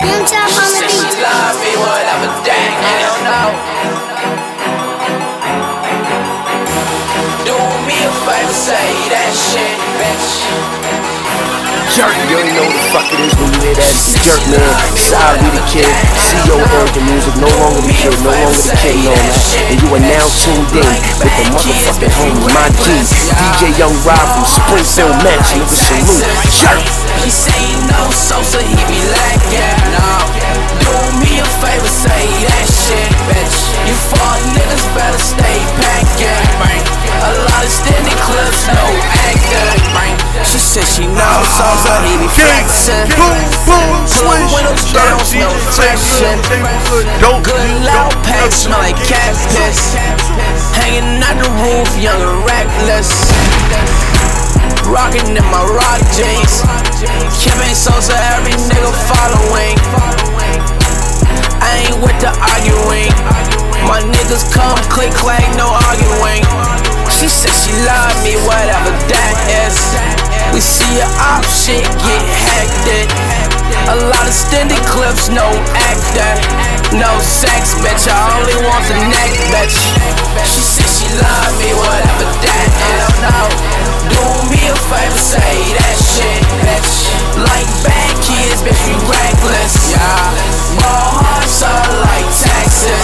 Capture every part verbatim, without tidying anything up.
Boom tap on the beat. She love me, whatever, dang, I don't know. Do me a favor, say that shit, bitch. Jerk, you already know what the fuck it is when you hear that. It's the Jerk Man, Side be the kid, C E O Urban Music, no longer the kid, no longer the kid, no man. And you are now tuned in with the motherfucking homie, my G, D J Young Rob from Springfield, Mass, nigga, salute, Jerk. He say he know Sosa, he be like, yeah, no. Do me a favor, say that shit, bitch. You fuck niggas better stay back, yeah. A lot of standing clips, no acting. She said she knows Sosa, he be flexing. Pull the windows down, no friction. Good loud pack, smell like cat piss. Hanging out the roof, young and reckless. Rockin' in my rock jeans. Kim ain't Sosa, every nigga following. I ain't with the arguing. My niggas come click clack, no arguing. She said she love me, whatever that is. We see your op shit get hectic. A lot of extended clips, no actor. No sex, bitch, I only want the neck, bitch. She said she love me, whatever that is. No, do me a favor, say that shit, bitch. Like bad kids, bitch, we reckless. Yeah, ball hard, so like taxes.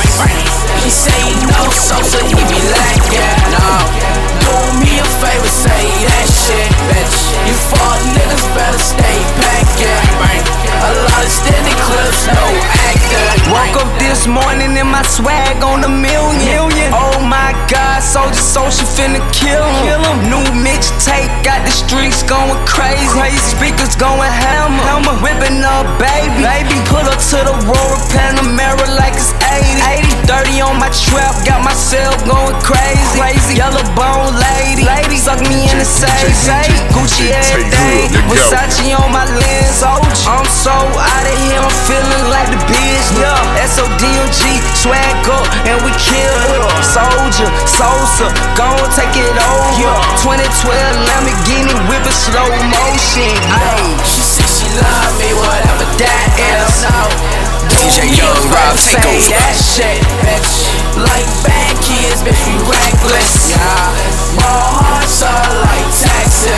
He say he knows Sosa, he be like, yeah, no. Do me a favor, say that shit, bitch. You fuck niggas better stay back, yeah. A lot of standing clips, no actor. Woke up this morning and my swag on a million. Oh my God, Soulja Soul, she finna kill him. New mixtape, got the streets going crazy. Speakers going hammer, whipping up baby. Pull up to the Royal Panamera like it's eighty. thirty on my trap, got myself going crazy. Yellow bone lady, suck me in the same. Gucci every day, Versace on my lens. I'm so out of here, I'm feeling like the bitch. Yeah, S O D O G, swag up and we kill it. Soulja, Sosa, gon' take it over. twenty twelve Lamborghini whipping slow motion. Ay. She said she love me, whatever that is. D J Young Rob, take over that shit, bitch. Like bad kids, bitch, we reckless. Yeah, ball hard, so like taxes.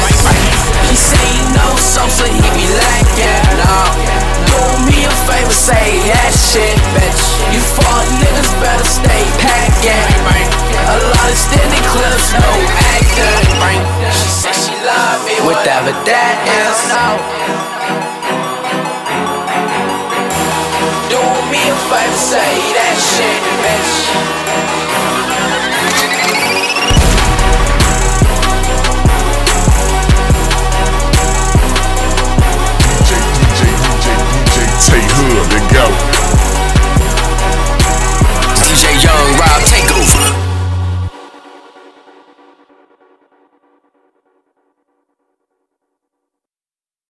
He say he knows Sosa, he be like, yeah, no. Do me a favor, say that shit, bitch. You fuck niggas better stay packed, yeah. A lot of standing clips, no actor. She said she love me, whatever that is. Do me a favor, say that shit, bitch.